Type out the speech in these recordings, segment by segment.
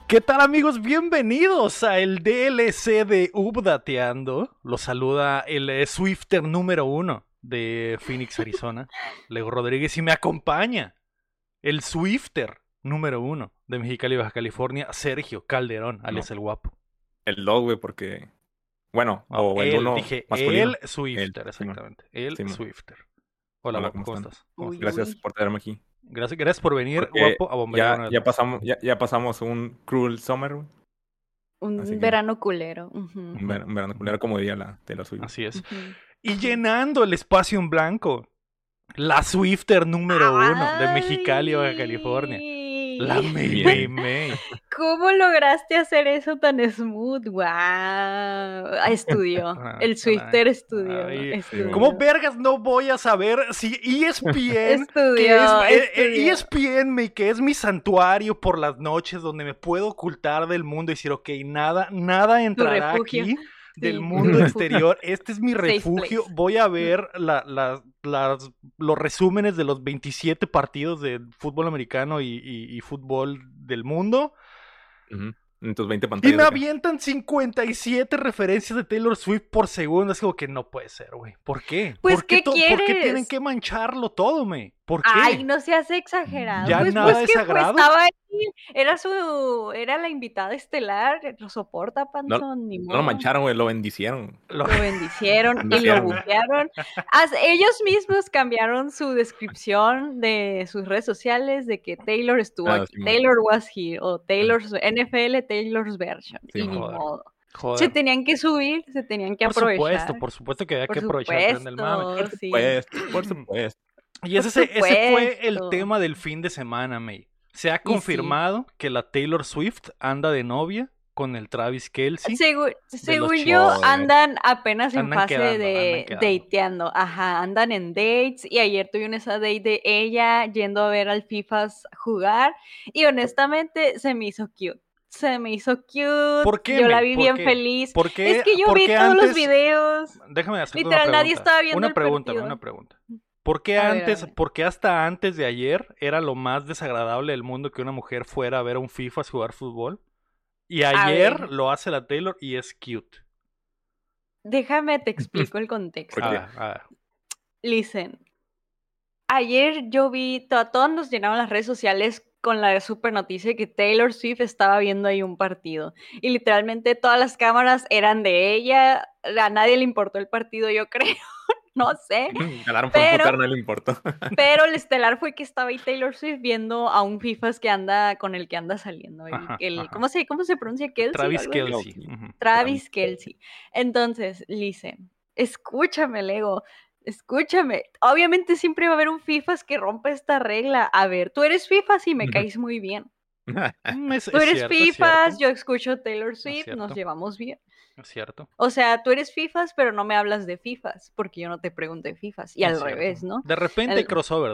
¿Qué tal, amigos? Bienvenidos a el DLC de Updateando. Los saluda el Swifter número 1 de Phoenix, Arizona, Leo Rodríguez, y me acompaña el Swifter número 1 de Mexicali, Baja California, Sergio Calderón, alias No, el guapo. el 2, güey, porque... Bueno, No, o el 1 dije masculino. el Swifter, Simón. exactamente. El Simón. Swifter. Hola, Hola, guapo, ¿cómo ¿cómo están? estás? ¿Cómo Uy, estás? Gracias uy. por tenerme aquí. Gracias por venir, Porque guapo, a bombardear una ya, vez ya más. pasamos, ya pasamos un cruel summer, güey. Así Un que verano culero. Ujú, un verano culero, como diría la Taylor Swift. Así es. ujú, Y ujú. llenando el espacio en blanco, la Swifter número 1 de Mexicali, Baja California. La ¡Ay! May May Bien. May. ¿Cómo lograste hacer eso tan smooth? ¡Wow! Estudió. El Swifter Ay, Sí, güey. ¿cómo estudió. vergas no voy a saber si ESPN, Estudió, estudió. ESPN, que es mi santuario por las noches donde me puedo ocultar del mundo y decir, ok, nada Tu entrará refugio. aquí del Sí, tu mundo refugio. exterior? Este es mi Safe refugio. place. Voy a ver los resúmenes de los 27 partidos de fútbol americano y fútbol del mundo. Ujú. En tus 20 Y pantallas me de acá. avientan 57 referencias de Taylor Swift por segundo. Es como que no puede ser, güey. ¿Por qué? Pues, ¿qué ¿Por qué tienen quieres? que mancharlo todo, me? ¿Por Ay, qué? no seas exagerado. ¿Ya Pues, nada pues de que fue, sagrado? estaba ahí. Era la invitada estelar. Lo soporta, No, Panzón, ni no lo modo. mancharon, güey, lo bendicieron. Lo- Lo bendicieron y lo Bendicieron, güey. buquearon. Ellos mismos cambiaron su descripción de sus redes sociales de que Taylor estuvo Ah, aquí. Simón. Taylor was here. O Ah, Taylor's NFL, Taylor's version. Y ni Simón. Joder, modo. Se joder. tenían que subir, se tenían que aprovechar. Por supuesto que había Por que aprovechar el tren del mame. supuesto, Por sí. supuesto, por supuesto. Y Por ese fue el supuesto. tema del fin de semana, May. Se ha Y sí. confirmado que la Taylor Swift anda de novia con el Travis Kelce de los Según yo, Chiefs. Joder. andan apenas en Andan fase quedando, de dateando. Ajá, andan en dates. Y ayer tuvieron esa date de ella yendo a ver al FIFAs jugar. Y honestamente, se me hizo cute. Se me hizo cute. ¿Por qué, Yo la May? vi ¿Por bien qué? feliz. ¿Por Es qué, que yo por vi qué todos los antes? videos. Déjame hacerte una Literal, nadie pregunta. estaba viendo el partido. Una pregunta. ¿Por qué A ver, a ver. por qué hasta antes de ayer era lo más desagradable del mundo que una mujer fuera a ver a un FIFA jugar fútbol? Y A ayer ver, lo hace la Taylor y es cute. déjame te explico el contexto. ¿Por qué? A ver. Listen, ayer yo vi, todos nos llenaron las redes sociales con la super noticia de que Taylor Swift estaba viendo ahí un partido. Y literalmente todas las cámaras eran de ella. A nadie le importó el partido, yo creo. No sé. Ganaron por un Pero, putero, no le importó. pero el estelar fue que estaba ahí Taylor Swift viendo a un FIFAs que anda, con el que anda saliendo. Ajá. ¿Cómo se pronuncia? ¿Kelsey? Travis ¿Algo así? Kelce. Kelce. Ujú. Travis Kelce. Entonces, listen, escúchame, Lego. Escúchame, obviamente siempre va a haber un FIFAs que rompa esta regla. A ver, tú eres FIFAs y me caes muy bien. Tú eres Es FIFAs, cierto. yo escucho Taylor Es Swift, nos cierto. llevamos bien. Es cierto. O sea, tú eres FIFAs, pero no me hablas de FIFAs, porque yo no te pregunto de FIFAs. Y Es al cierto. revés, ¿no? De repente hay El- crossover.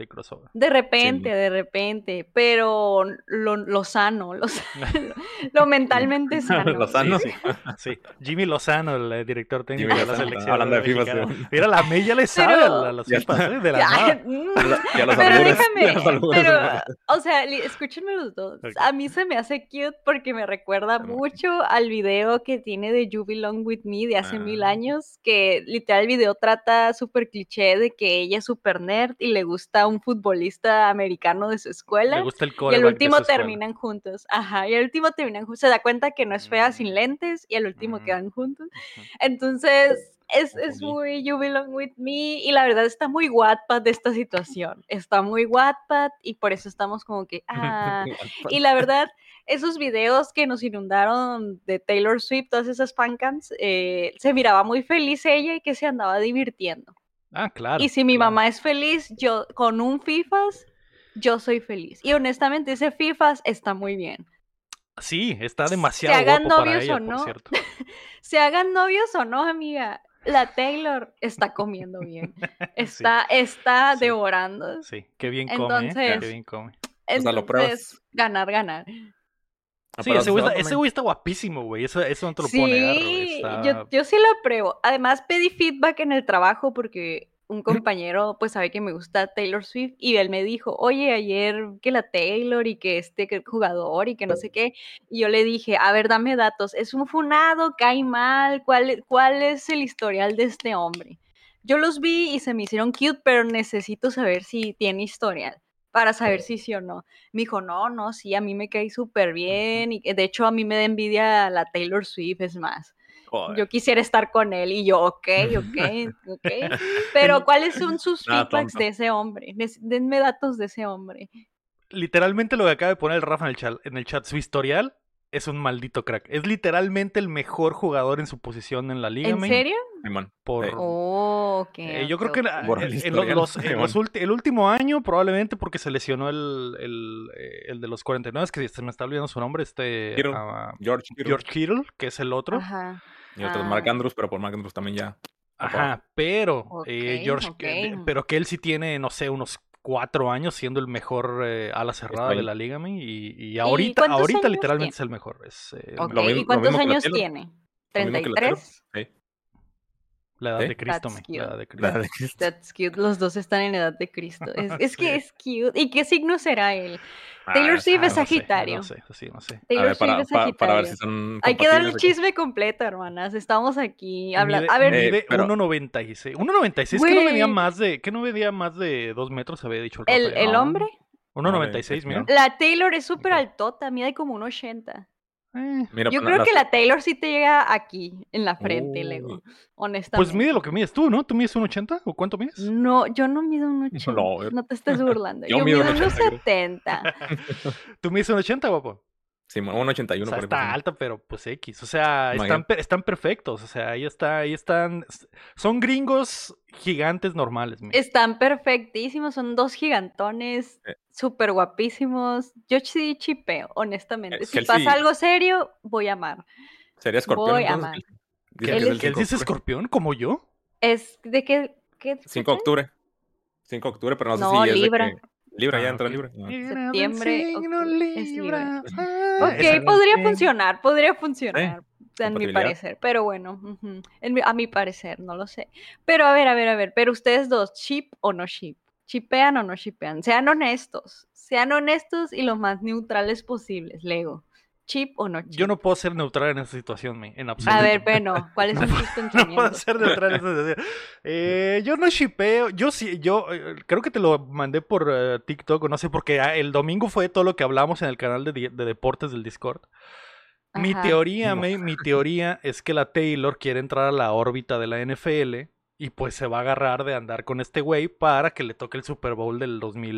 de Sí. repente, pero lo sano, lo mentalmente sano. Lozano. Sí. Jimmy Lozano, el director técnico Jimmy de la Lozano, selección hablando de FIFA, mexicana. sí. Mira, la May ya le sabe Pero- a las Ya FIFAs, está. de la nada. Ya los Pero albures, déjame, ya los albures, pero, güey. o sea, escúchenme los dos. Ok. A mí se me hace cute porque me recuerda Está muy mucho al video que tiene de You Belong With Me de hace 1000 Ah. años, que literal el video trata súper cliché de que ella es súper nerd y le gusta un futbolista americano de su Le escuela. gusta el Y al quarterback de último su escuela. terminan juntos. Ajá, y al último terminan juntos. Se da cuenta que no es fea sin lentes y al último quedan juntos. Entonces, es Confundí. muy You Belong With Me y la verdad está muy Wattpad de esta situación. Está muy Wattpad y por eso estamos como que, Y la verdad, esos videos que nos inundaron de Taylor Swift, todas esas fancams, se miraba muy feliz ella y que se andaba divirtiendo. Ah, claro. Y si mi claro. mamá es feliz, yo con un FIFAs, yo soy feliz. Y honestamente, ese FIFAs está muy bien. Sí, está demasiado Se hagan guapo para novios ella, o por no, cierto. se hagan novios o no, amiga, la Taylor está comiendo bien. Está Sí. devorando. Sí, qué bien come, Entonces, qué bien come. O sea, lo pruebas. entonces, ganar. Sí, Pero ese güey está guapísimo, güey. Eso no te lo puedo negar, güey. Sí, Está... yo sí lo apruebo. Además, pedí feedback en el trabajo porque un compañero pues sabe que me gusta Taylor Swift y él me dijo, oye, ayer que la Taylor y que que jugador y que no sé qué, y yo le dije, a ver, dame datos, es un funado, cae mal, ¿cuál es el historial de este hombre? Yo los vi y se me hicieron cute, pero necesito saber si tiene historial para saber si sí o no. Me dijo, no, sí, a mí me cae súper bien y de hecho a mí me da envidia la Taylor Swift, es más. Joder. Yo quisiera estar con él y yo, ok. Pero ¿cuáles son sus Nada feedbacks tonto. de ese hombre? Denme datos de ese hombre. Literalmente lo que acaba de poner el Rafa en el chat, su historial es un maldito crack. Es literalmente el mejor jugador en su posición en la liga, ¿En man. serio? Simón. Por, Oh, ok. yo creo que Por el historial, el último año, probablemente porque se lesionó el de los 49, que se me está olvidando su nombre, Kittle. George Kittle. George Kittle, que es el otro. Ajá. Y otros Mark Andrews, pero por Mark Andrews también ya. Ajá, pero Ok, George, pero que él sí tiene, no sé, unos 4 años siendo el mejor ala cerrada de la liga, man, y ahorita cuántos años literalmente tiene? es el mejor. Ok, lo mismo- ¿y cuántos lo mismo que la años Taylor. tiene? Lo mismo que la Taylor. ¿33? Sí. La edad ¿Sí? de Cristo, That's man, cute. la edad de Cristo. La de Cristo. That's cute. Los dos están en edad de Cristo. Es que Sí. es cute. ¿Y qué signo será él? Ah, Taylor Swift es no sé, Sagitario. no sé, sí, no sé. A Taylor ver, Swift es para ver Sagitario. si son Hay que dar el compatibles. chisme completo, hermanas. Estamos aquí hablando. Mide, A ver, mide pero- 1.96. 1.96 que no Güey. medía más de 2 metros, había dicho el Rafael. el No. hombre, 1.96, mira. la Taylor es súper Ok. altota, mide como un 80. Mira, Yo pues, creo que la Taylor sí te llega aquí, en la frente, Uy. Lego. Honestamente. Pues mide lo que mides tú, ¿no? ¿Tú mides 1.80 o cuánto mides? No, yo no mido un 80. No, No te estés burlando. yo Yo mido mido un unos 80, creo. 70. ¿Tú mides 1.80, guapo? Sí, un O 81 sea, por ahí. está alta, pero pues X. O sea, Imagínate. están perfectos. O sea, ahí están. Son gringos gigantes normales, mi. Están perfectísimos, son dos gigantones, Eh. súper guapísimos. Yo sí chipeo, honestamente. Si Kelsey- pasa algo serio, voy a amar. ¿Sería escorpión Voy a entonces? amar. Dicen Él que es el ¿Que él 5 sí es de octubre. escorpión como yo? ¿Es de qué? 5 de octubre. 5 de octubre, pero no sé No, si es Libra. de que... Libra, ya entra ok. Libra. No. Septiembre, octubre, es Libra. Ah, Ok, esa- podría funcionar, en mi compatibilidad. parecer, pero bueno, a mi parecer, no lo sé. Pero a ver, pero ustedes dos, ¿ship o no ship? ¿Chipean o no chipean? Sean honestos y lo más neutrales posibles, Lego. ¿Chip o no chip? Yo no puedo ser neutral en esa situación, mi, en absoluto. A ver, bueno, ¿cuáles son tus No puedo pensamientos? ser neutral en esa situación. Yo no shipeo, yo creo que te lo mandé por TikTok o no sé, porque el domingo fue todo lo que hablamos en el canal de deportes del Discord. Mi Ajá. teoría es que la Taylor quiere entrar a la órbita de la NFL y pues se va a agarrar de andar con este güey para que le toque el Super Bowl del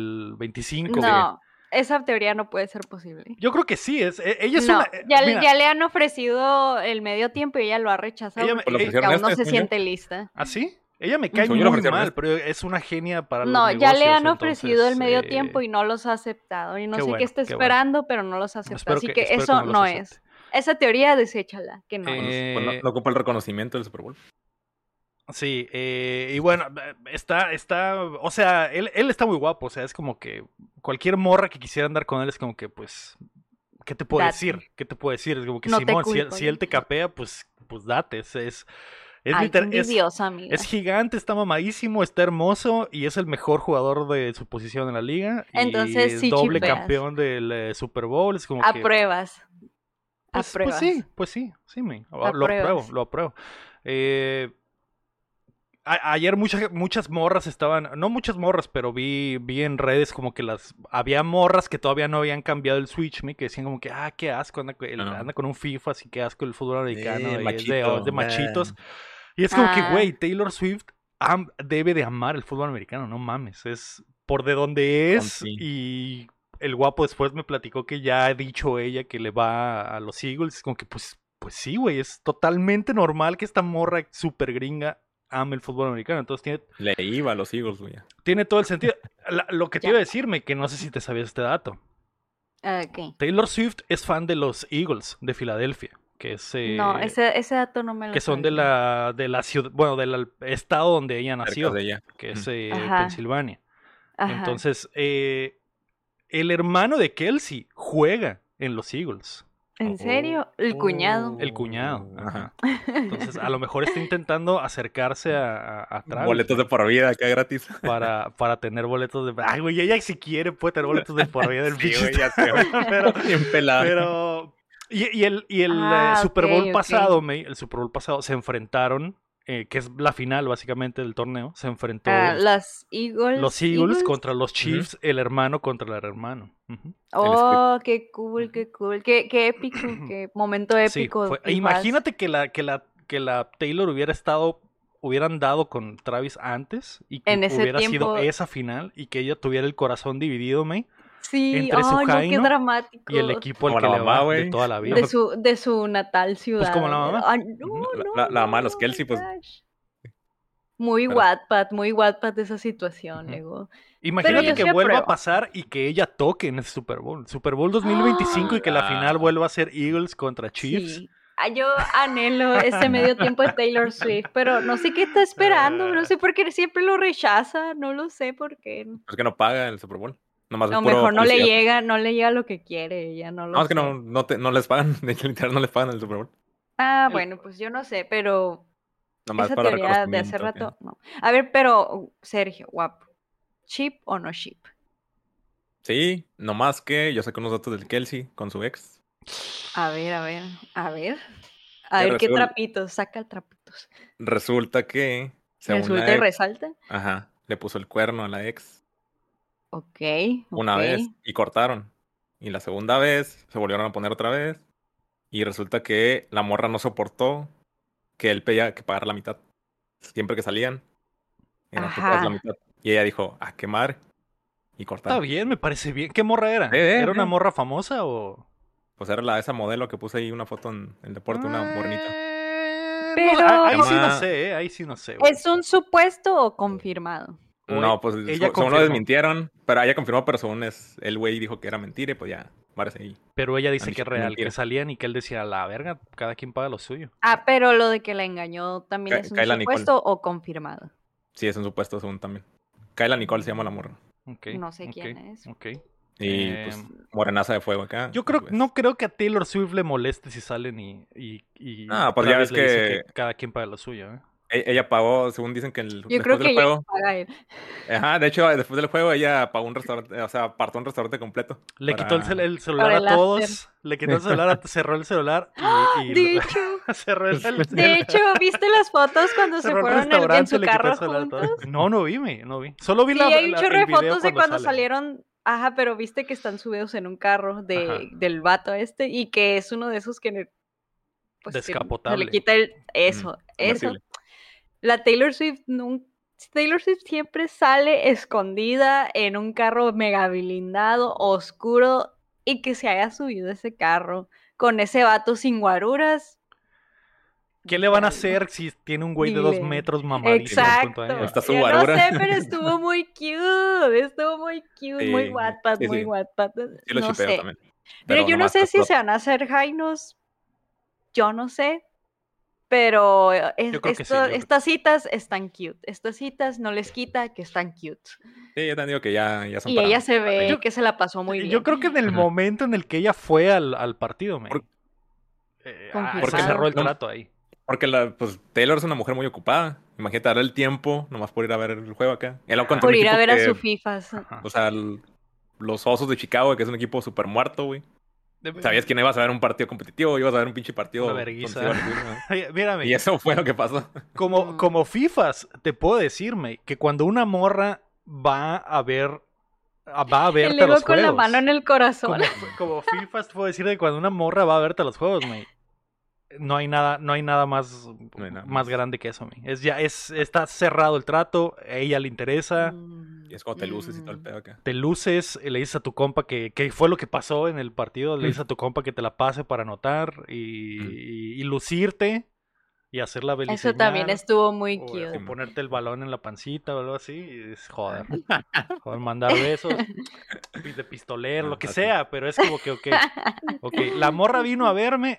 2025. No, esa teoría no puede ser posible. Yo creo que sí, ella es No, una... mira, ya le han ofrecido el medio tiempo y ella lo ha rechazado Ella me- porque Pues lo dice que aún no ofrecieron se este, siente lista. ¿Ah, sí? Ella me cae Según yo lo muy ofrecieron mal, este. pero es una genia para los No, negocios. ya le han entonces, ofrecido el medio tiempo y no los ha aceptado. Y no Qué sé bueno, qué está qué bueno. esperando, pero no los ha aceptado. Así que espero eso los no acepte. es. Esa teoría, deséchala, que no es. Pues no ocupa el reconocimiento del Super Bowl. Sí, y bueno, o sea, él está muy guapo, o sea, es como que cualquier morra que quisiera andar con él es como que, pues, ¿qué te puedo Date. decir? ¿Qué te puedo decir? Es como que No te Simón, culpo, si él te capea, pues date, es Ay, qué literal- envidiosa, amiga. es gigante, está mamadísimo, está hermoso y es el mejor jugador de su posición en la liga. Entonces, y sí doble chipeas. campeón del Super Bowl, es como que... Apruebas. Pues Apruebas. sí, lo Apruebas. apruebo. Ayer muchas morras estaban, no muchas morras, pero vi en redes como que había morras que todavía no habían cambiado el Switch, que decían como que, qué asco, anda con un FIFA, así que asco el fútbol americano, y es machito, de machitos. Y es como que, güey, Taylor Swift debe de amar el fútbol americano, no mames, es por de donde es, Sí. y el guapo después me platicó que ya ha dicho ella que le va a los Eagles, es como que, pues sí, güey, es totalmente normal que esta morra súper gringa ame el fútbol americano, entonces Le iba a los Eagles, güey. tiene todo el sentido. Lo que te Ya. iba a decirme, que no sé si te sabías este dato. Ok. Taylor Swift es fan de los Eagles de Filadelfia, que es No, ese dato no me lo que son de la ciudad, bueno, del estado donde ella nació, Cerca de ella. que es Ajá. Pensilvania. Ajá. Entonces, el hermano de Kelsey juega en los Eagles. ¿En serio? El cuñado. El cuñado. Ajá. Entonces, a lo mejor está intentando acercarse a Travis. Boletos de por vida acá gratis. Para tener boletos de... Ay, güey, ella si quiere puede tener boletos de por vida del Sí, pinche güey, ya sé, estadio, güey. pero... Bien pelado. Pero... Y el Super Ok, Bowl ok. pasado, el Super Bowl pasado se enfrentaron, que es la final básicamente del torneo, se enfrentó Las Eagles. los Eagles contra los Chiefs, el hermano contra el hermano. Ujú. Oh, qué cool, qué cool. Qué épico, qué momento Sí, épico. fue- Fifas. imagínate que la Taylor hubieran dado con Travis antes y que En ese hubiera sido tiempo. esa final y que ella tuviera el corazón dividido, May, Sí, entre su ay, no, qué Jaino dramático. y el equipo al Como que la le mamá, va de güey. toda la vida. De su natal ciudad. como la mamá. Ay, no, Ujú. no, La mamá de los no, Kelsey, pues. gosh. Muy Pero- Wattpad esa situación, Ujú. Lego. Imagínate yo que sí vuelva a apruebo. pasar y que ella toque en el Super Bowl. Super Bowl 2025 y que la final vuelva a ser Eagles contra Chiefs. Sí. Yo anhelo ese medio tiempo de Taylor Swift, pero no sé qué está esperando, no sé por qué siempre lo rechaza, no lo sé por qué. Es que no paga el Super Bowl. Nomás A es lo puro mejor no publicidad. le llega lo que quiere, ella no lo No, es que sé. no les pagan. De hecho, literal, no les pagan el Super Bowl. Bueno, pues yo no sé, pero Nomás esa para teoría de hace reconocimiento. rato, no. A ver, pero Sergio, guapo, ¿ship o no ship? Sí, nomás que yo saqué unos datos del Kelsey con su ex. A ver. A Que ver qué resul- trapitos, saca trapitos. Resulta que, según Resulta la y ex, resalta. ajá, le puso el cuerno a la ex Ok, una ok. vez y cortaron. Y la segunda vez se volvieron a poner otra vez. Y resulta que la morra no soportó que él pedía que pagara la mitad. Siempre que salían, era tú pagas la Ajá. mitad. Y ella dijo, a quemar. Y Está cortaron. bien, me parece bien. ¿Qué morra era? ¿Era una morra famosa o...? Pues era esa modelo que puse ahí una foto en el deporte, una morenita. Pero- ahí sí no Llama- sé, ahí sí no sé. güey. ¿Es un supuesto o confirmado? O No, pues ella según lo confirmó. desmintieron, pero ella confirmó, pero según el güey dijo que era mentira y pues ya, parece ahí. Pero ella dice Han que es dicho que es real, mentira. que salían y que él decía, la verga, cada quien paga lo suyo. Pero lo de que la engañó también es un Kayla Nicole. supuesto o confirmado. Sí, es un supuesto según también. Kayla Nicole se llama la morra. Ok, No sé ok, quién es. ok. Y pues morenaza de fuego acá. Yo creo, pues, no creo que a Taylor Swift le moleste si salen y pues ya Travis ves le dice que cada quien paga lo suyo, ¿eh? ella pagó, según dicen que Yo creo después que del ya juego. paga él. Ajá, de hecho, después del juego ella pagó un restaurante, o sea, apartó un restaurante completo. Le quitó el celular Para a el todos, le quitó el celular, cerró el celular y De hecho, cerró de hecho, ¿viste las fotos cuando se cerró el fueron en restaurante, su le quitó carro el celular a todos. juntos? No vi, no vi. Solo vi Sí, hay un chorro de el video fotos de cuando salen. salieron. Ajá, pero viste que están subidos en un carro Ajá. del vato y que es uno de esos que pues que se Descapotable. le quita eso. Convertible. La Taylor Swift siempre sale escondida en un carro mega blindado, oscuro, y que se haya subido ese carro con ese vato sin guaruras. ¿Qué le van a Dile hacer si tiene un güey de 2 Dile. metros mamadísimo junto a Exacto. ella? Está su Yo no guarura. sé, pero estuvo muy cute, Sí, muy Wattpad, sí, muy sí. Wattpad. Sí lo No chipeo sé. también. Pero yo no nomás sé está si flop. se van a hacer jainos, yo no sé, pero Yo creo que sí, estas citas están cute, estas citas no les quita que están cute. Sí, yo te digo que ya son Y para- ella se ve Yo- que se la pasó muy bien. Yo creo que en el Ajá. momento en el que ella fue al partido, me Confirmado. se cerró el No- trato ahí. Porque pues Taylor es una mujer muy ocupada. Imagínate darle el tiempo nomás por ir a ver el juego acá. Él contra Por un ir a equipo ver a que- su FIFAs. Ajá. O sea, los Osos de Chicago, que es un equipo súper muerto, güey. Sabías que no ibas a ver un partido competitivo, ibas a ver un pinche partido. Una verguiza. donde se iba a recibir, ¿no? Mírame, Y eso fue lo que pasó. como FIFAs, te puedo decirme que cuando una morra va a verte El a ego los con juegos. la mano en el corazón. Como FIFAs, te puedo decir que cuando una morra va a verte a los juegos, me no hay nada más, No hay nada más más. grande que eso, me. Está cerrado el trato, a ella le interesa. Y es cuando te luces y todo el pedo acá. Te luces, le dices a tu compa que fue lo que pasó en el partido, le dices a tu compa que te la pase para anotar y lucirte y hacer la beliseñal. Eso también estuvo muy o cute. ponerte el balón en la pancita o algo así y dices, joder, mandar besos de pistolero, lo que Así. sea, pero es como que, ok, la morra vino a verme,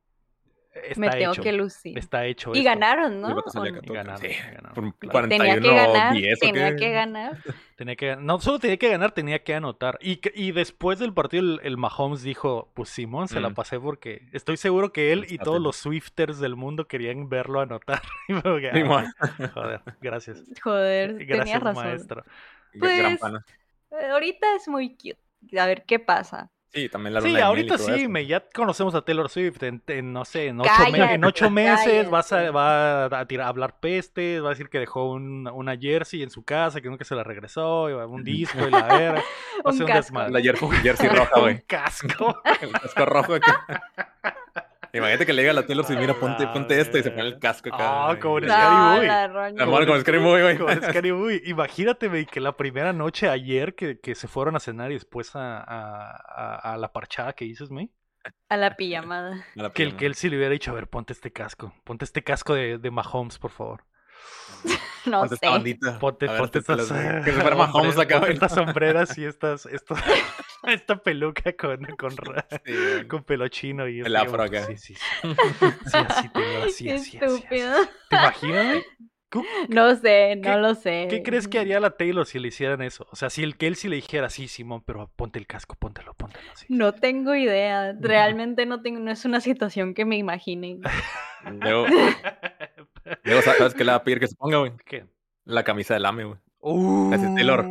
Me está tengo hecho, que lucir. está hecho Y esto. ganaron, Y el ¿no? vato salía ¿O no? acá todo. Ganaron, Sí. ganaron, Por claro. 41 Tenía que ganar, 10 ¿o tenía qué? que ganar. No solo tenía que ganar, tenía que anotar. Y después del partido el Mahomes dijo, pues Simón, se la pasé porque estoy seguro que él y todos los Swifters del mundo querían verlo anotar. Y me quedé, joder, gracias. Joder, Gracias, tenías razón. maestro. Pues, ahorita es muy cute. A ver qué pasa. Sí, también la Sí, luna de miel y ahorita todo sí, eso. ya conocemos a Taylor Swift. No sé, en Cállate, 8 meses cállate. va a hablar peste, va a decir que dejó una jersey en su casa, que nunca se la regresó, y un disco y la verga. Va a Un ser un casco. desmadre. La jersey roja, güey. Un casco. El casco rojo acá. Imagínate que le diga a la Taylor Swift, mira, ponte esto y se pone el casco acá. Ah, como en güey. Scary Movie. La roña. La mano con Scary Movie, güey. Como en Scary Movie. Imagínate, güey, que la primera noche ayer que se fueron a cenar y después a la parchada que dices, güey. A la pijamada. Que él sí le hubiera dicho, a ver, ponte este casco de Mahomes, por favor. No Ponte esta sé. bandita. Ponte A ver, estas que se fuera Mahomes acá, ponte güey. estas sombreras y esta peluca Sí, con pelo chino y el afro acá. Sí, así Taylor, así, Qué así. estúpido. ¿Te imaginas, güey? No sé, ¿Qué- no lo sé. ¿Qué crees que haría la Taylor si le hicieran eso? O sea, si él sí le dijera, sí, Simón, pero ponte el casco, póntelo. Sí. No tengo idea. Realmente no es una situación que me imagine. Luego, ¿sabes qué le va a pedir que se ponga, güey? ¿Qué? La camisa del AME, güey. Ese es Taylor.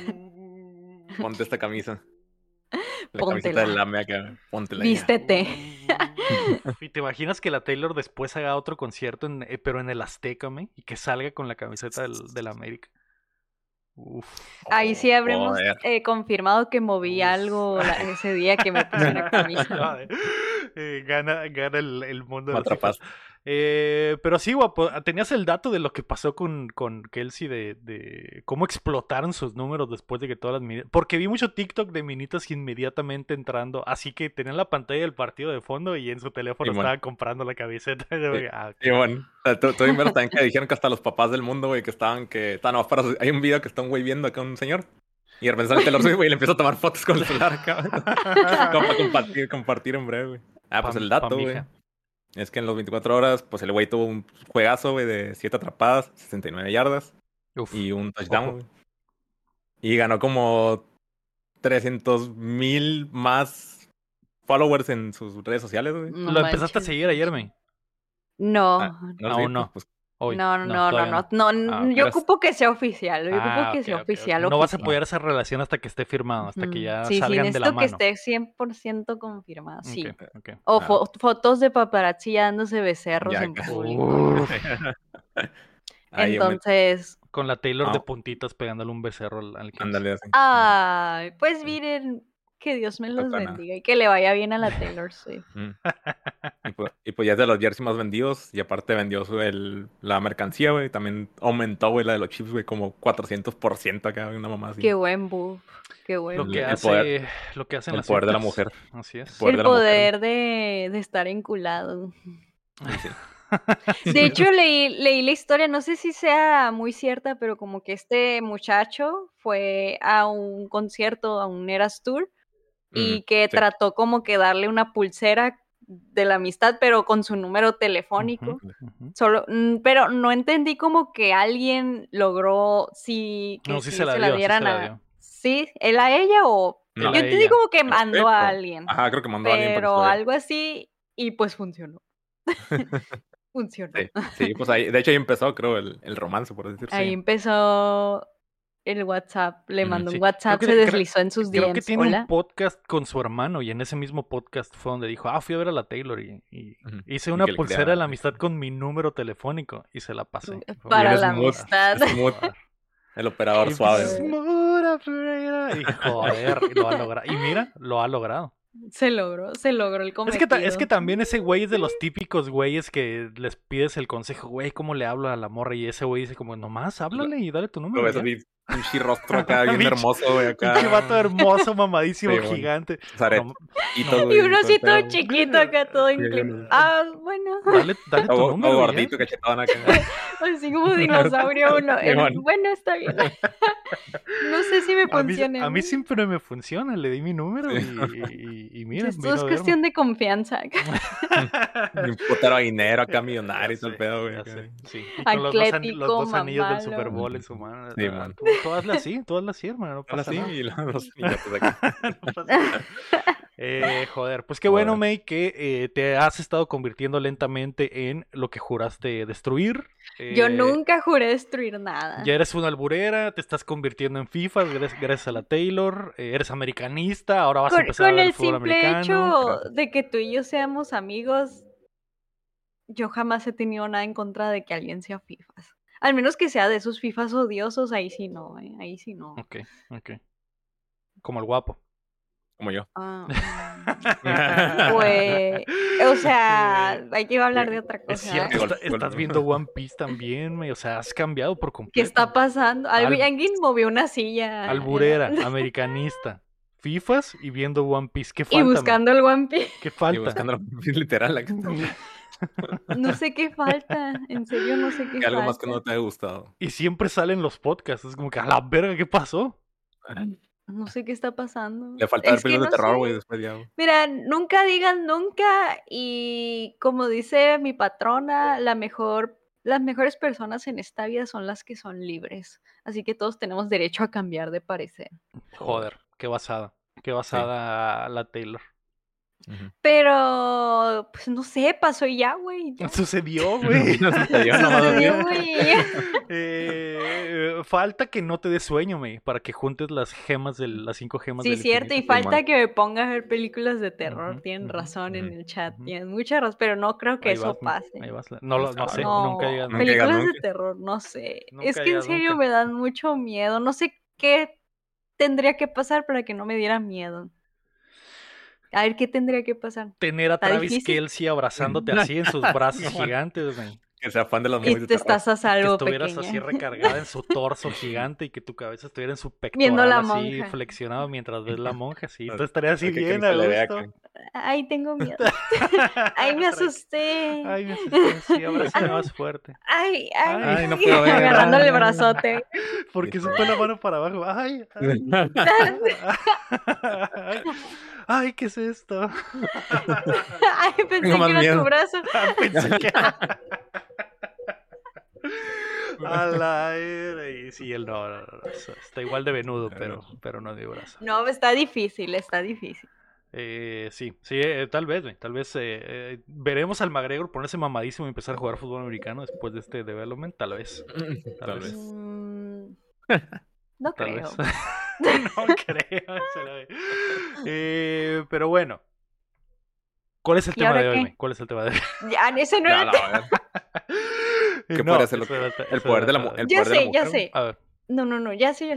Ponte esta camisa. La camiseta Póntela. del AME acá. Póntela. Vístete. ¿Y te imaginas que la Taylor después haga otro concierto, pero en el Azteca, me? Y que salga con la camiseta del América? Uf. Ahí sí habremos Joder. confirmado que moví algo ese día que me puse una camisa. Gana el mundo de Me los hijos. atrapaste. Pero sí, guapo, tenías el dato de lo que pasó con Kelsey, de cómo explotaron sus números después de que todas las minitas... Porque vi mucho TikTok de minitas inmediatamente entrando, así que tenían la pantalla del partido de fondo y en su teléfono Sí, man. estaban comprando la camiseta. Ok. Y bueno, o sea, tú primero también que dijeron que hasta los papás del mundo, güey, que estaban no, para, hay un video que está un güey viendo acá a un señor y de repente sale Taylor Swift, güey, y le empieza a tomar fotos con el celular acá, como para compartir en breve, güey. Pues el dato, güey, es que en los 24 horas, pues el güey tuvo un juegazo, güey, de 7 atrapadas, 69 yardas Uf. y un touchdown, güey. Y ganó como 300,000 más followers en sus redes sociales, güey. No ¿Lo empezaste a manches. seguir ayer, me? No. Aún no. Pues, Hoy. No. Todavía no. Yo ocupo que sea oficial. Yo ocupo que Ok, sea ok. oficial. No vas a oficial. apoyar esa relación hasta que esté firmado, hasta que ya Sí, salgan de la necesito mano. que esté 100% confirmado. Sí. Ok. O fotos de paparazzi dándose becerros Ya, en acá. público. Ahí, Entonces, Con la Taylor de No. puntitas pegándole un becerro al Kelsey. ándale así. ay, pues miren, que Dios me los Toca nada. bendiga y que le vaya bien a la Taylor Swift. Y pues ya es de los jerseys más vendidos. Y aparte vendió la mercancía, güey. También aumentó, güey, la de los chips, güey, como 400% acá, güey, una mamá así. Qué buen buff. Qué buen Lo buff. que El hace, poder- lo que hacen el las poder de la Swifties. mujer. Así es. poder El de la mujer. poder de estar enculado. Sí. De hecho, leí la historia, no sé si sea muy cierta, pero como que este muchacho fue a un concierto, a un Eras Tour, y que sí. trató como que darle una pulsera de la amistad, pero con su número telefónico. Ujú. Pero no entendí como que alguien logró que No, sí sí se la se dio, la sí dieran se la a... dio. ¿Sí? ¿Él a ella o...? No. Yo Él a entendí ella. como que No sé, mandó a pero- alguien, Ajá, creo que mandó a alguien para que se pero lo diera. algo así, y pues funcionó. Funcionó. Sí, pues ahí, de hecho ahí empezó, creo, el romance, por decirlo Ahí así. empezó el WhatsApp, le mandó Sí. un WhatsApp, Creo se que- deslizó en sus Creo que DMs. tiene Hola. un podcast con su hermano y en ese mismo podcast fue donde dijo, fui a ver a la Taylor y Ujú. hice Y una que le pulsera quería- de la amistad con mi número telefónico y se la pasé. Para Bien la smooth, amistad. smooth. El operador Y suave. smooth operator. Y joder, lo ha logrado. Y mira, lo ha logrado. Se logró el cometido. Es que también ese güey es de los típicos güeyes que les pides el consejo, güey, ¿cómo le hablo a la morra? Y ese güey dice como, nomás háblale y dale tu Lo número. ves ya". así, pinche rostro acá, bien Pinche- hermoso, güey, acá. Pinche vato hermoso, mamadísimo, Sí, bueno. gigante. Zaret. No, Y uno así todo chiquito acá, todo Sí, inclinado. bueno. Bueno. dale tu Todo número. y ya. gordito, cachetón acá. Así como dinosaurio uno. Sí, bueno. Bueno, está bien. No sé si me A mí, funciona. a mí siempre me funciona, le di mi número Sí. y mira, Esto vino es a cuestión de confianza. Un putero dinero acá, millonario y todo el sé, pedo, güey. ya acá. sé, sí. Y con los dos Atlético, anillos del mamalo. Super Bowl en su mano. Sí, man. Tú hazla así, hermano, no Ahora pasa sí, nada. y los niñotes acá. No pasa nada. Joder, pues qué bueno, Joder. May, que te has estado convirtiendo lentamente en lo que juraste destruir. Yo nunca juré destruir nada. Ya eres una alburera, te estás convirtiendo en FIFA gracias a la Taylor, eres americanista, ahora vas a empezar a Con ver el el fútbol simple americano. hecho de que tú y yo seamos amigos, yo jamás he tenido nada en contra de que alguien sea FIFAs. Al menos que sea de esos FIFAs odiosos, ahí sí no, ahí sí no. Ok. Como el guapo. Como yo. Pues, o sea, hay que hablar de otra Es cosa. cierto, Golpe. estás viendo One Piece también, May, o sea, has cambiado por completo. ¿Qué está pasando? Alguien movió una silla. Alburera, americanista, FIFAs y viendo One Piece. ¿Qué Y falta, May? buscando el One Piece. ¿Qué Y falta? buscando literal acá. No sé qué falta. En serio, no sé qué Que algo falta. más que no te haya gustado. Y siempre salen los podcasts, es como que a la verga, ¿qué pasó? No sé qué está pasando. Le falta ver Es que películas no de terror, sé. güey, después ya. Güey. Mira, nunca digan nunca y como dice mi patrona, las mejores personas en esta vida son las que son libres. Así que todos tenemos derecho a cambiar de parecer. Joder, qué basada la Taylor. Ujú. Pero, pues no sé, pasó y ya, güey. ya. Sucedió, güey. No sucedió, nomás Sucedió, así. güey. Falta que no te dé sueño, May, para que juntes las 5 gemas Sí, del cierto, y infinito. falta Simón. que me ponga a ver películas de terror. Ujú, Tienen ujú, razón en ujú, el chat, ujú. tienen mucha razón, pero no creo que Ahí eso vas, May, pase. ahí vas. No sé, No, nunca digas Nunca digas películas de nunca. terror, no sé. Nunca Es que en digas serio nunca. me dan mucho miedo. No sé qué tendría que pasar para que no me diera miedo. A ver, ¿qué tendría que pasar? Tener a ¿Está Travis difícil? Kelce abrazándote así en sus brazos gigantes, May. Que sea fan de las movies Y de te terror. estás a Que salvo, estuvieras así pequeña. recargada en su torso gigante y que tu cabeza estuviera en su Viendo pectoral la así monja. flexionado mientras ves la monja, sí. Tú estarías así Hay que bien ni a se le vea gusto. acá. Ay, tengo miedo. Ay, me asusté. Ay, me asusté, sí, abrázame Ay, más fuerte. ay, Ay, no puedo ver. agarrándole el Ay. brazote. Porque se fue la mano para abajo. Ay, ay, ¿qué es esto? Ay, pensé Tengo más que era miedo. tu brazo. Pensé que a la era. Y sí, él no, está igual de venudo, pero no de brazo. No, está difícil, está difícil. Sí, tal vez, veremos al McGregor ponerse mamadísimo y empezar a jugar fútbol americano después de este development, tal vez. Tal vez. No Tal creo. vez. No creo. Pero bueno. ¿Cuál es el ¿Y tema ahora de hoy, qué? May? ¿Cuál es el tema de hoy? Ya, ese no Ya, era la el tema. verdad. ¿Qué No, podría ser lo eso que- era- el eso poder de era- la mu- el Ya poder de la sé, ya mujer, güey? sé. A ver. No, ya sé.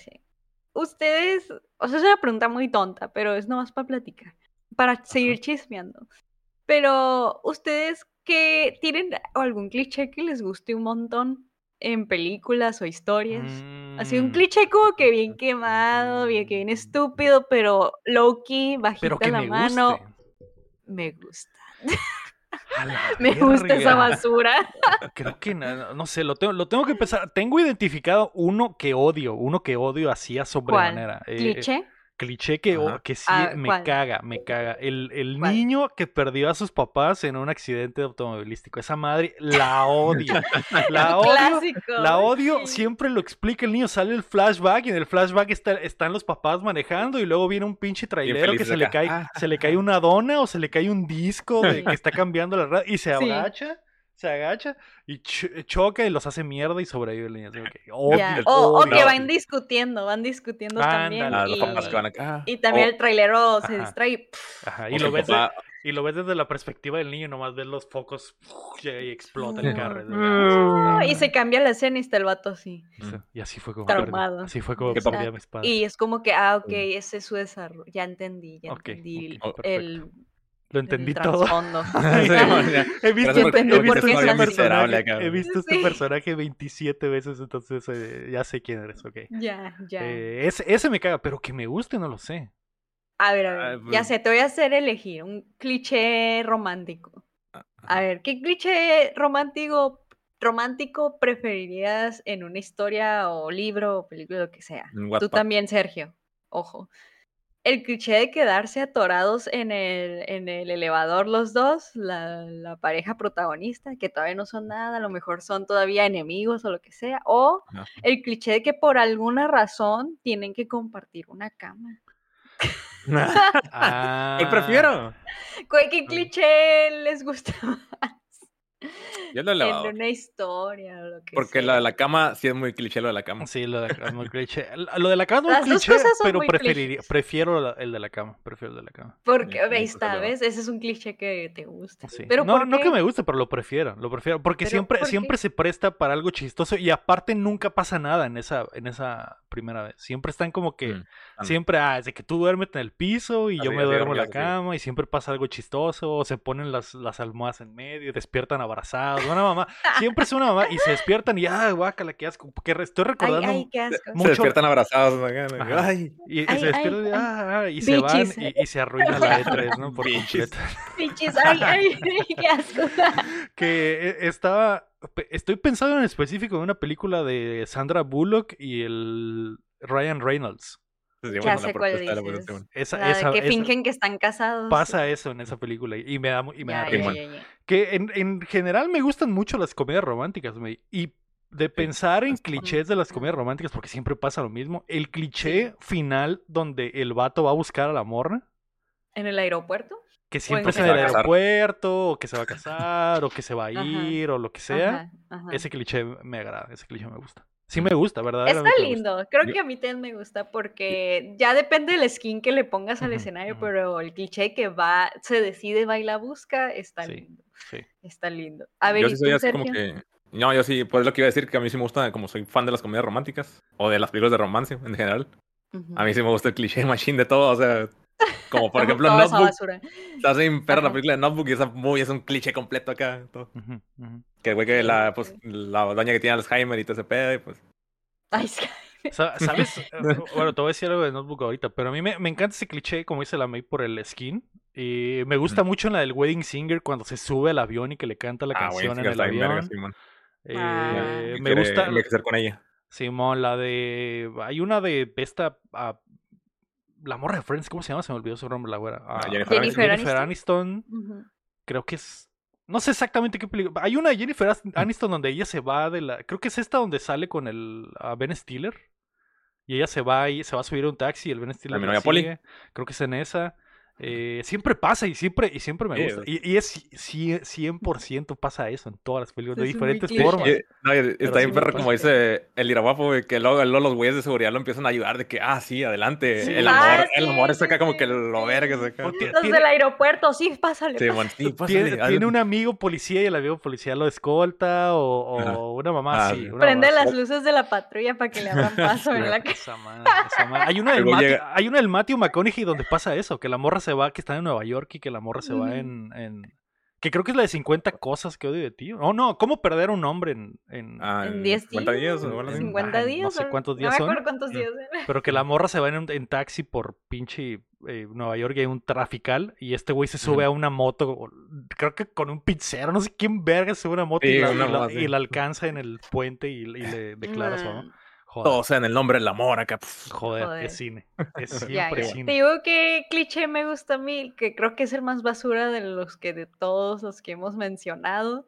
Ustedes, o sea, es una pregunta muy tonta, pero es nomás para platicar, para seguir chismeando. Pero, ¿ustedes qué tienen algún cliché que les guste un montón en películas o historias? Así un cliché como que bien quemado, bien estúpido, pero low-key, Pero bajita que la me mano. guste. Me gusta. A la Me gusta esa verga. basura. Creo que no sé, lo tengo que empezar. Tengo identificado uno que odio así a sobremanera. ¿Cuál? ¿Cliché? Cliché Ajá. que sí me ¿Cuál? caga. El ¿Cuál? niño que perdió a sus papás en un accidente automovilístico. Esa madre la odio. La odio. Clásico. La odio, sí. siempre lo explica el niño, sale el flashback y en el flashback están los papás manejando y luego viene un pinche trailero que felices se le acá. cae, se le cae una dona o se le cae un disco de Sí. que está cambiando la radio y Sí. se agacha y choca y los hace mierda y sobrevive el niño. Así que odio, Ya. el- O odio. que no. van discutiendo también. Ándale, A los papás Y, que van acá. y también O- el trailero se Ajá. distrae. y, Ajá, o y que lo el ves papá- y lo ves desde la perspectiva del niño, nomás ves los focos y explota el carro. y se cambia la escena y está el vato así, Y así fue como traumado. así fue como Que perdí Exacto. a mis padres. Y es como que, ok, ese es su desarrollo. Ya entendí Ok, perfecto. Lo el entendí todo. trasfondo. Sí, bueno, ya. He visto, Gracias entendí he por visto qué este es así. miserable personaje, acá. he visto este Sí. personaje 27 veces, entonces ya sé quién eres, ok. Ya. Ese me caga, pero que me guste no lo sé. A ver, Ah, ya pues- sé, te voy a hacer elegir un cliché romántico. A ver, ¿qué cliché romántico preferirías en una historia o libro o película, lo que sea? En Tú Wattpad. también, Sergio. Ojo. El cliché de quedarse atorados en el elevador los dos, la pareja protagonista, que todavía no son nada, a lo mejor son todavía enemigos o lo que sea, o Ajá. el cliché de que por alguna razón tienen que compartir una cama. ¿Cuál prefiero? ¿Qué cliché les gusta más Yo el en elevador. una historia o lo que Porque sea? lo de la cama sí es muy cliché lo de la cama. Sí, lo de la cama es muy cliché. Lo de la cama es muy Las dos cliché, cosas son pero muy clichés. prefiero el de la cama. Prefiero el de la cama. Porque, Sí, ahí pues, está, elevador. ¿ves? Ese es un cliché que te gusta. Sí. ¿Pero No, por no que qué? me guste, pero lo prefiero. Lo prefiero. Porque ¿Pero siempre, por siempre qué? se presta para algo chistoso. Y aparte nunca pasa nada en esa primera vez. Siempre están como que. Mm. Siempre, es de que tú duermes en el piso y yo Así, me así duermo en la dormidas, así. cama. Y siempre pasa algo chistoso. O se ponen las almohadas en medio y despiertan abrazados. Una mamá. Siempre es una mamá. Y se despiertan y, guácala, qué asco. Porque estoy Ay, recordando ay, qué asco. Se mucho. despiertan abrazados. ¿No? Ajá. Ay, Y se Ay, despiertan ay, y se van bichis. y se arruina la E3, ¿no? Por Bichis. completo. Bichis, ay, qué asco. Que estoy pensando en específico en una película de Sandra Bullock y el Ryan Reynolds. Sí, Ya bueno, sé la cuál propuesta de la dices. producción. La de que fingen que están casados. Pasa eso en esa película y me da Ya, risa. ya. Que en general me gustan mucho las comedias románticas, y de pensar en clichés de las comedias románticas, porque siempre pasa lo mismo, el cliché final donde el vato va a buscar a la morra, ¿En el aeropuerto? que siempre en es en se el va a casar. aeropuerto, o que se va a casar, o que se va a Ajá, ir, o lo que sea. ajá. Ese cliché me agrada, ese cliché me gusta. Sí me gusta, Está verdaderamente me gusta. lindo. Creo Yo- que a mí también me gusta porque ya depende del skin que le pongas al Ujú, escenario, ujú. pero el cliché que va, se decide, va y la busca, está Sí, lindo. sí. Está lindo. A ver, Yo ¿y sí soy tú, así como Sergio? que. No, yo sí, pues es lo que iba a decir, que a mí sí me gusta, como soy fan de las comedias románticas, o de las películas de romance en general. A mí sí me gusta el cliché machine de todo, o sea, como por ejemplo Toda esa Notebook. basura. Está sin perra la Ajá. película de Notebook y esa movie es un cliché completo acá. Todo. Ujú, ujú. Que güey que la, pues, Ok. la doña que tiene Alzheimer y todo ese pedo, y pues. Ay, sí. ¿Sabes? Bueno, te voy a decir algo de Notebook ahorita, pero a mí me encanta ese cliché, como dice la May, por el skin. Y me gusta mucho en la del Wedding Singer cuando se sube al avión y que le canta la Ah, güey, canción sí, en el está bien verga, avión. Simón. Ah. Me gusta, Envejecer con ella. Simón, la de... Hay una de esta... la morra de Friends, ¿cómo se llama? Se me olvidó su nombre, la güera. Jennifer Jennifer Aniston. Aniston. Ujú. Creo que es... No sé exactamente qué película. Hay una de Jennifer Aniston donde ella se va de la... Creo que es esta donde sale con el Ben Stiller. Y ella se va a subir a un taxi y el Ben La Stiller mi la novia Poli. sigue. Creo que es en esa. Siempre pasa y siempre me Sí, gusta. Y es 100% pasa eso en todas las películas, de Es muy diferentes cliché. formas. No, Pero está bien siempre perro, pasa. como dice el Iraguapo, güey, que luego los güeyes de seguridad lo empiezan a ayudar de que, sí, adelante. Sí. El amor es acá como que lo vergas acá. Porque Los del aeropuerto, sí, pásale. Sí, bueno, sí, pásale, tiene adelante. un amigo policía y el amigo policía lo escolta Ajá. o una mamá así. Sí. Una Prende mamá así. las luces de la patrulla para que le abran paso en la calle. Esa madre. Hay una del Luego Matthew, llega- hay una del Matthew McConaughey donde pasa eso, que la morra se va, que está en Nueva York y que la morra se va que creo que es la de 50 cosas que odio de ti. Oh, no, ¿cómo perder a un hombre en En 10 50 días días, o algo así. 50 días. no sé cuántos No días me son? acuerdo cuántos días eran. Pero que la morra se va en taxi por pinche Nueva York y hay un trafical y este güey se sube a una moto, creo que con un pizzero, no sé quién verga sube una moto Sí, y una moto, y sí. la alcanza en el puente y le declara su amor. Joder, Todo sea en el nombre del amor acá. joder, es cine. Es Ya, siempre ya. cine. Te digo que cliché me gusta a mí, que creo que es el más basura de todos los que hemos mencionado.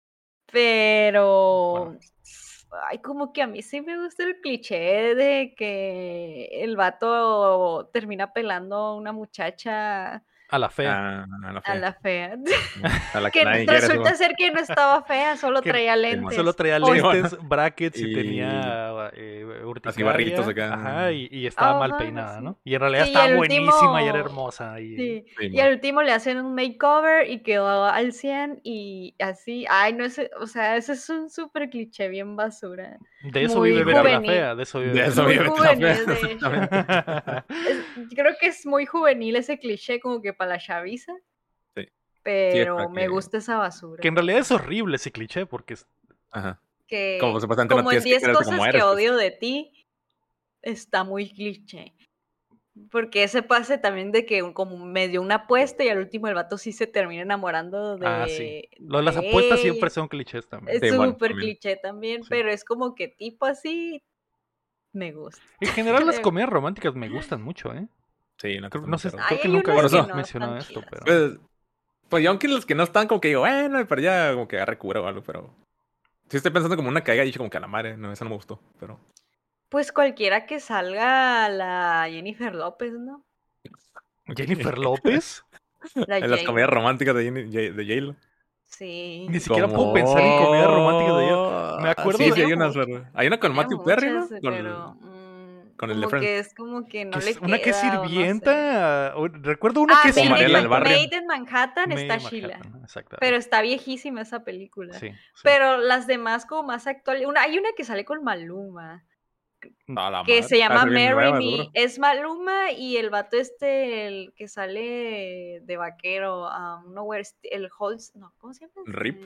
Pero Bueno. ay, como que a mí sí me gusta el cliché de que el vato termina pelando a una muchacha, A la fea. a la fea. A la que Que nadie quiere, resulta Simón. ser que no estaba fea, solo Que traía solo lentes. traía O- lentes, brackets y Y tenía así urticaria. barritos acá. Ajá, y estaba mal Ajá, peinada, sí. ¿no? Y en realidad Sí, y estaba al buenísima y era último, hermosa. Y sí, y Simón. al último le hacen un makeover y quedó al 100 y así. Ay, no sé, o sea, ese es un súper cliché bien basura. de eso Muy vive Betty la juvenil, Fea, de eso vive De Betty eso la muy vive Fea. Betty la Fea, juvenil, de hecho. Creo que es muy juvenil ese cliché, como que para la chaviza, Sí. pero para me que- gusta esa basura. Que en realidad es horrible ese cliché porque Ajá. Que Como supuestamente no como en tienes que 10 quererte cosas como que eres, pues. odio de ti, está muy cliché. Porque ese pase también de que como medio una apuesta y al último el vato sí se termina enamorando sí. de Las apuestas ella. siempre son clichés también. Es Sí, bueno, súper también. cliché también, Sí. pero es como que tipo así me gusta. En general las comedias románticas me gustan mucho, ¿eh? Sí, no, que Creo, está no muy sé, perro. creo que hay nunca unas habíamos que no mencionado están esto, chidas. pero... Pues yo aunque los que no están como que digo, bueno, pero ya como que agarre cura o algo, pero... Sí estoy pensando como una caiga y dije como que a la madre, no, esa no me gustó, pero... Pues cualquiera que salga la Jennifer López, ¿no? ¿Jennifer López? La En las comedias J-Lo. románticas de J-Lo. Ni Sí. siquiera puedo pensar en comedias románticas de ella. Me Sí, acuerdo sí, de... hay unas, muchas, pero... Hay una con Tiene Matthew Perry, ¿no? muchas, pero Con el de como Friends. que es como que no Que es le una que es queda o no sé. sirvienta. Recuerdo una que es Con Mariela del Barrio. Made in Manhattan está May Sheila. Manhattan, exactamente. Pero está viejísima esa película. Sí, sí. Pero las demás como más actuales. Hay una que sale con Maluma, A la que madre. se llama Está bien Marry nueva, Me. seguro. Es Maluma y el vato el que sale de vaquero, Nowhere, el Holz, no, ¿cómo se llama? Rip,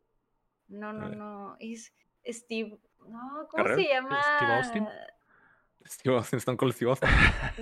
No, es Steve, no, ¿cómo Carrera. se llama? Steve Austin. Steve Austin, Stone Cold Steve Austin.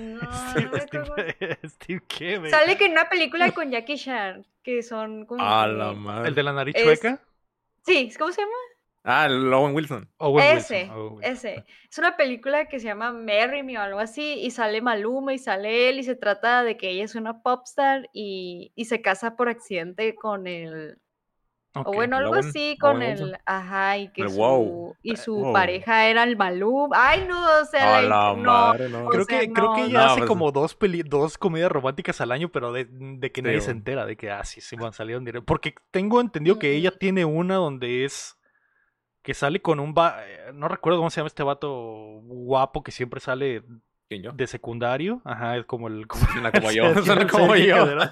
No me acuerdo. Steve qué, güey. Sale que en una película con Jackie Chan, que son como A que... la madre. ¿El de la nariz Es- chueca? Sí, ¿cómo se llama? El Owen Wilson. Owen Wilson. Ese, Owen Wilson. ese. Es una película que se llama Marry Me o algo así, y sale Maluma y sale él, y se trata de que ella es una popstar y se casa por accidente con el... O Ok. bueno, El algo Owen- así con Owen el... Wilson. Ajá, y que El wow. su Wow. pareja era el Maluma. Ay, no, o sea, A la no, madre, no. o Creo sea, que no, ella no, hace pues- como dos comedias románticas al año, pero de que Sí, nadie se bueno. entera de que sí van salieron directo. Porque tengo entendido que ella tiene una donde es que sale con no recuerdo cómo se llama este vato guapo que siempre sale ¿Quién yo? de secundario. Ajá, es como el Suena como yo. tiene Suena el como sello yo. cadera.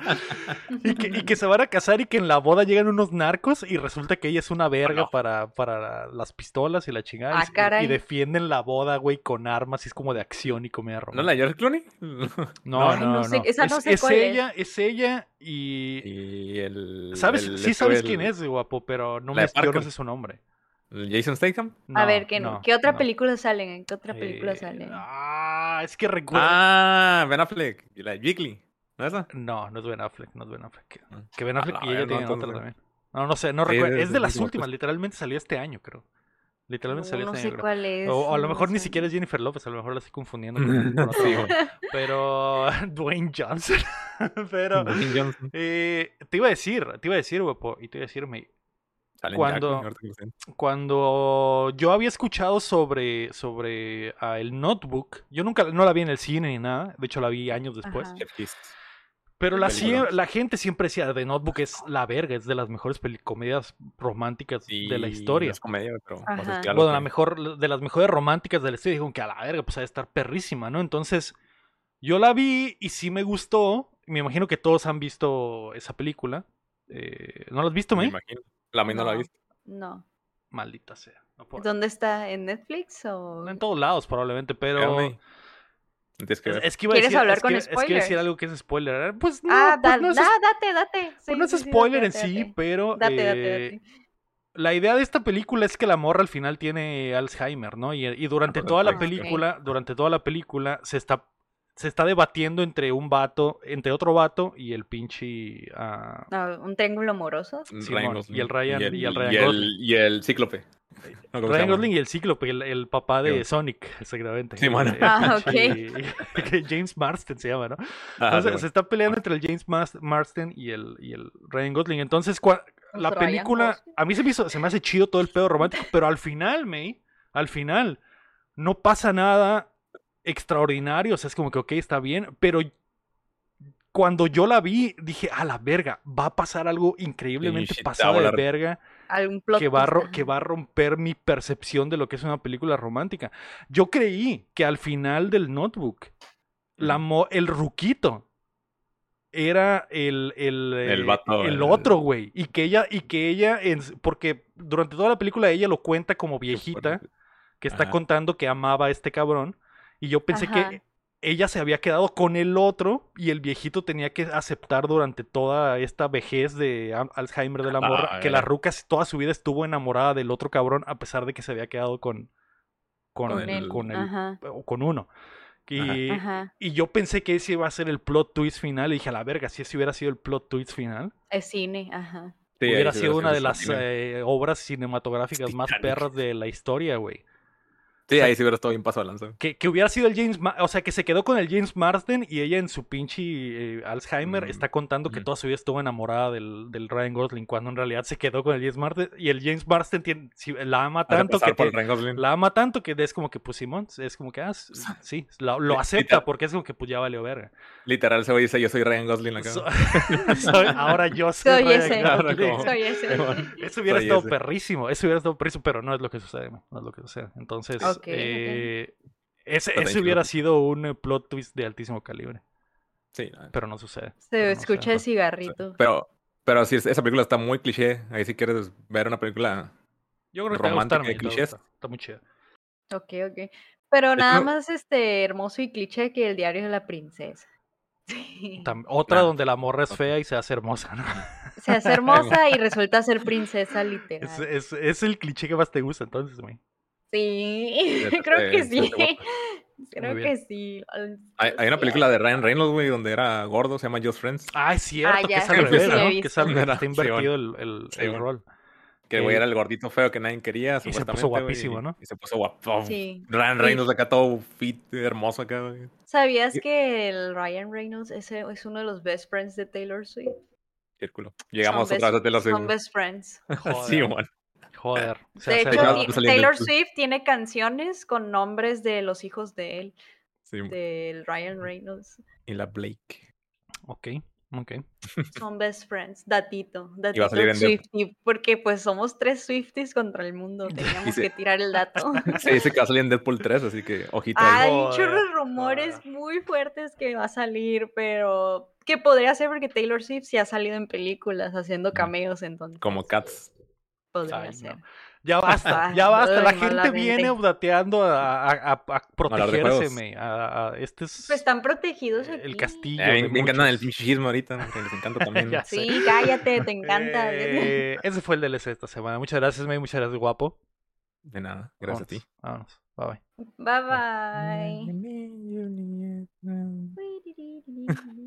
Y que se van a casar y que en la boda llegan unos narcos y resulta que ella es una verga no. para las pistolas y la chingada. Ah, caray. Y defienden la boda, güey, con armas y es como de acción y comedia ¿No es la romántica. de George Clooney? No, Ay, no sé, no. esa no sé cuál Es ella y... Y el... ¿Sabes? el- Sí este sabes güey, quién es, guapo, pero la de yo no Parker. sé su nombre. ¿El Jason Statham? No, A ver, ¿qué otra no. película salen? ¿En qué otra película salen? Es que recuerdo... Ben Affleck. Y la de Jiggly. ¿No es esa? No es Ben Affleck, no es Ben Affleck. Ah. Que Ben A Affleck la y ella verga, tienen otra entonces. también. No sé, no Sí, recuerdo. de- Es de de las último, últimas, pues. literalmente salió este año, creo. Literalmente salió No este sé año, creo. cuál es. O a lo no mejor ni sé. siquiera es Jennifer Lopez, a lo mejor la estoy confundiendo con otra Sí, morra. Pero Dwayne Johnson. Pero Dwayne Johnson. te iba a decir, guapo, y te iba a decirme, Sale en cuando- Jack, ahorita que lo sé. cuando yo había escuchado sobre el Notebook, yo nunca no la vi en el cine ni nada, de hecho la vi años después. Ajá. Chef Kiss. Pero Película. la gente siempre decía, The Notebook es la verga, es de las mejores comedias románticas de la Y historia. no es comedia, pero... Ajá. o sea, sí, algo Bueno, que- de las mejores románticas de la historia, dijeron que a la verga, pues ha de estar perrísima, ¿no? Entonces, yo la vi y sí me gustó. Me imagino que todos han visto esa película. ¿No la has visto, me May? imagino. La mí no la he visto. No. Maldita sea. No puedo. ¿Dónde está? ¿En Netflix o...? En todos lados, probablemente, pero... Espérame. Tienes que ver. Es que iba a ¿Quieres decir, hablar es con que iba a decir spoilers? algo que es spoiler. Pues no, Date. pues Sí, no es sí, spoiler date, en sí, date. pero Date. la idea de esta película es que la morra al final tiene Alzheimer, ¿no? Y durante toda la ok. película se está debatiendo entre otro vato y el pinche No, ¿un triángulo amoroso? Simón, Gosling. y el Ryan y Gosling. y el Cíclope. No, ¿cómo se Ryan llama? Gosling y el Cíclope, el papá de Sí. Sonic, exactamente. Simón. Que James Marsden se llama, ¿no? Ah, Entonces sí, se está peleando entre el James Marsden y el Ryan Gosling. Entonces la Ryan película, Gosling. a mí se me hace chido todo el pedo romántico, pero al final, no pasa nada extraordinario. O sea, es como que, ok, está bien, pero cuando yo la vi, dije, a la verga, va a pasar algo increíblemente Sí, te va a pasado de volar. verga Algún plot que twist, va a romper mi percepción de lo que es una película romántica. Yo creí que al final del Notebook, el ruquito era el vato, el otro, güey. Y que ella, porque durante toda la película ella lo cuenta como viejita, que está Ajá. contando que amaba a este cabrón. Y yo pensé Ajá. que ella se había quedado con el otro y el viejito tenía que aceptar durante toda esta vejez de Alzheimer de la morra que la ruca toda su vida estuvo enamorada del otro cabrón a pesar de que se había quedado con Ajá. uno. Y, Ajá. y yo pensé que ese iba a ser el plot twist final y dije, a la verga, si ese hubiera sido el plot twist final, Es cine, ajá. Sí, hubiera ahí sí sido una de sido las cine. obras cinematográficas más Titanic. perras de la historia, güey. Sí, O sea, ahí sí hubiera estado bien paso de lanza. que hubiera sido el o sea, que se quedó con el James Marsden y ella en su pinche Alzheimer está contando que Ujú. toda su vida estuvo enamorada del Ryan Gosling cuando en realidad se quedó con el James Marsden y el James Marsden la ama Hace tanto pasar por el Ryan Gosling. la ama tanto que es como que pues Simón es como que sí, lo acepta Literal, porque es como que pues ya valió verga. literal se dice, yo soy Ryan Gosling acá. So- ahora yo soy Soy Ryan ese. Ahora Gosling. como- Soy ese. Eso hubiera Soy estado ese. perrísimo, pero no es lo que sucede, man, no es lo que sucede. Entonces, Ok, ok. ese Está bien hubiera chido. sido un plot twist de altísimo calibre, Sí, la neta. pero no sucede. Se pero no escucha el sucede. cigarrito. Pero sí, esa película está muy cliché. Ahí si quieres ver una película Yo creo que te va a gustar, romántica de man, te va a clichés. gustar. Está muy chido. Ok, ok. Pero Es que nada no- más hermoso y cliché que el diario de la princesa. Sí. Otra Nah, donde la morra es no. fea y se hace hermosa, ¿no? Se hace hermosa y resulta ser princesa Es, literal. es el cliché que más te gusta, entonces, güey. Sí, Se te creo que hace- se sí. te bota. Muy Creo bien. que sí. Hay una película de Ryan Reynolds, güey, donde era gordo, se llama Just Friends. Ah, es cierto, que ya, es al sí, revés, sí, he ¿no? Que visto. está Sí, invertido bueno. el Sí, bueno. rol. Que el güey era el gordito feo que nadie quería, Y se puso supuestamente, guapísimo, güey. ¿no? Y se puso guapo. Sí. Ryan Reynolds acá todo fit, hermoso acá, güey. ¿Sabías Y- que el Ryan Reynolds es uno de los best friends de Taylor Swift? Círculo. Son Llegamos otra vez a Taylor Swift. son best friends. Sí, Joder, bueno. joder. Se De hace hecho, Llegamos a salir en Taylor Deadpool. Swift tiene canciones con nombres de los hijos de él, Sí, del Ryan Reynolds. y la Blake. Ok, ok. Son best friends. Datito, Y va a salir datito en Deadpool. Swiftie, porque pues somos 3 Swifties contra el mundo. Teníamos que tirar el dato. Se dice que va a salir en Deadpool 3, así que ojito ahí. Hay Joder, churros rumores joder. muy fuertes que va a salir, pero que podría ser porque Taylor Swift sí ha salido en películas haciendo cameos, entonces Como Cats. podría Ay, ser. no. Ya basta, Ay, ya basta. La ay, gente viene malamente. updateando a Hablar de protegerse, juegos. me. Este es Pues están protegidos el aquí. castillo de Me encantan el muchos. pinche chisme ahorita, que les encanta también. Ya sé. Sí, cállate, te encanta. Ese fue el DLC de esta semana. Muchas gracias, May. Muchas gracias, guapo. De nada, gracias a ti. Vámonos. Bye bye. Bye bye.